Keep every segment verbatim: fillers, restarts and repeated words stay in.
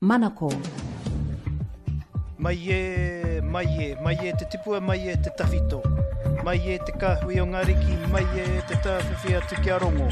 Manako. Mai e, mai e, mai e te tipua, mai e te tawhito. Mai e te kahui o ngariki, mai e te tawhiwhi atu ki a rongo.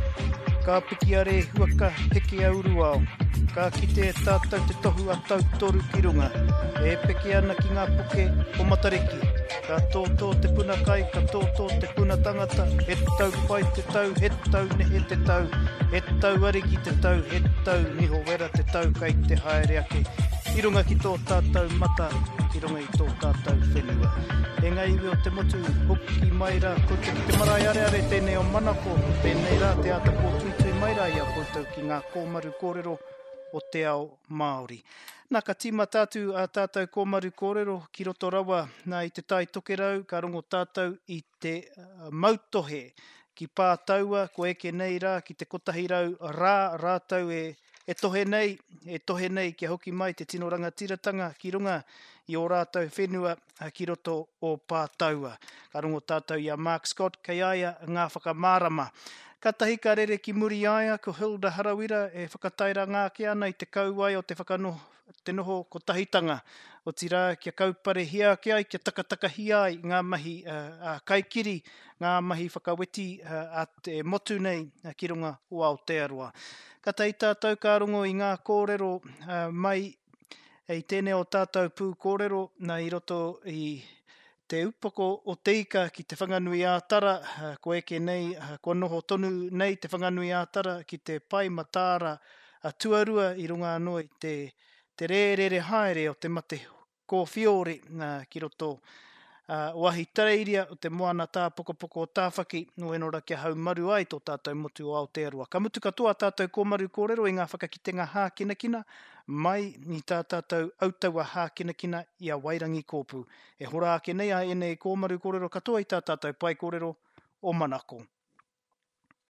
Ka piki are huaka heke auru au. Ka kite e tātou te tohu a tau toru ki runga. E peke ana ki ngā puke o matariki. Ka tōtō te puna kai, ka tōtō te puna tangata. He tau pai te tau, he tau nehe te tau. He tau ariki te tau, he tau niho wera te tau kai te haere ake. I runga ki tō tātou mata, ki runga i tō tātou whenua. E ngai iwi o te motu, hoki mai rā, ko te ki te marae are are tēnei o manako, tēnei rā te ata ko tuitui mai rā ia koutou ki ngā kōmaru kōrero o te ao Māori. Nā ka tīma tātu a tātou kōmaru kōrero ki roto rawa nā i te tai tokerau, ka rongo tātou i te uh, mautohe ki pātaua, ko eke nei rā ki te kotahirau rā, rātau e E tohe nei, e tohe nei kia hoki mai te tino rangatiratanga ki runga i o rātou whenua ki roto o pātaua. Ka rongo tātou ia Mark Scott, kei aia ngā whakamārama. Ka tahi ka rere ki muri aia, ko Hilda Harawira e whakataira ngā ki ana i te kauai o te whakanoho, te noho ko tahitanga. O tira kia kaupare hia ki ai, kia takataka hia ai ngā mahi uh, uh, kaikiri, ngā mahi whakaweti uh, a te motu nei uh, ki runga o Aotearoa. Ka tai tātou ka rongo i ngā kōrero uh, mai e tēnei o tātou pū kōrero nā i roto i te upoko o teika ki te whanganui ātara, uh, ko eke nei, uh, ko noho tonu nei te whanganui ātara ki te pai matāra uh, tuarua i runga anō i te, te rērere haere o te mate kōwhiore uh, ki roto Uh, wahi tareiria o te moana tā pokopoko o tāwhaki no enora kia hau maru ai tō tātou motu o Aotearoa. Ka mutu katoa tātou kōmaru kōrero i ngā whakakitenga hākinakina mai ni tā tātou autaua hākinakina i a Wairangi kōpū. E hora ake nei a enei kōmaru kōrero katoa i tā tātou pai kōrero o Manako.